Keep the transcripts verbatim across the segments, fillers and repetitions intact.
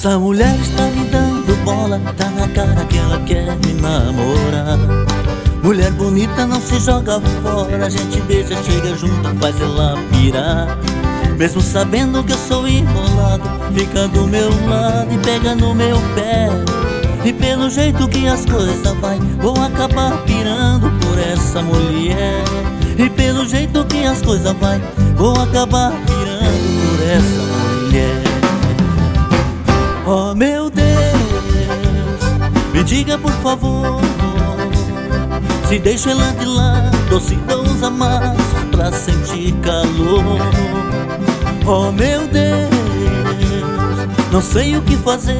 Essa mulher está me dando bola, tá na cara que ela quer me namorar. Mulher bonita não se joga fora, a gente beija, chega junto, faz ela pirar. Mesmo sabendo que eu sou enrolado, fica do meu lado e pega no meu pé. E pelo jeito que as coisas vai, vou acabar pirando por essa mulher. E pelo jeito que as coisas vai, vou acabar pirando por essa mulher. Oh meu Deus, me diga por favor, se deixo ela de lado ou se dou uns amassos pra sentir calor. Oh meu Deus, não sei o que fazer,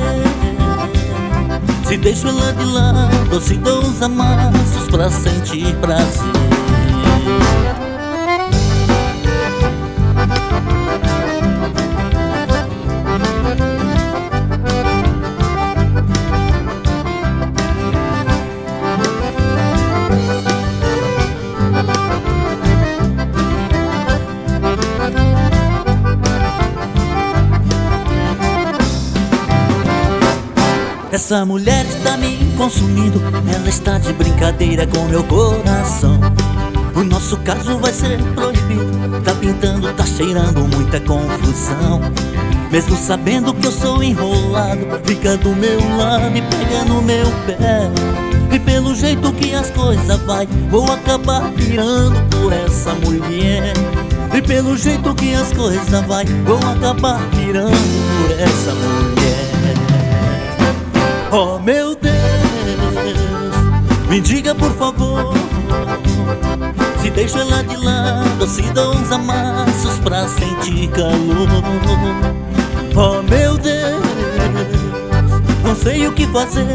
se deixo ela de lado ou se dou uns amassos pra sentir prazer. Essa mulher está me consumindo, ela está de brincadeira com meu coração. O nosso caso vai ser proibido, tá pintando, tá cheirando muita confusão. Mesmo sabendo que eu sou enrolado, fica do meu lado e pega no meu pé. E pelo jeito que as coisas vai, vou acabar pirando por essa mulher. E pelo jeito que as coisas vai, vou acabar pirando por essa mulher. Oh meu Deus, me diga por favor, se deixo ela de lado ou se dou uns amassos pra sentir calor. Oh meu Deus, não sei o que fazer,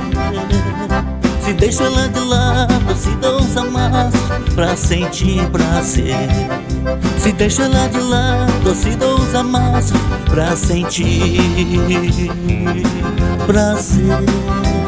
se deixo ela de lado ou se dou uns amassos pra sentir prazer. Se deixo ela de lado ou se dou uns amassos pra sentir prazer.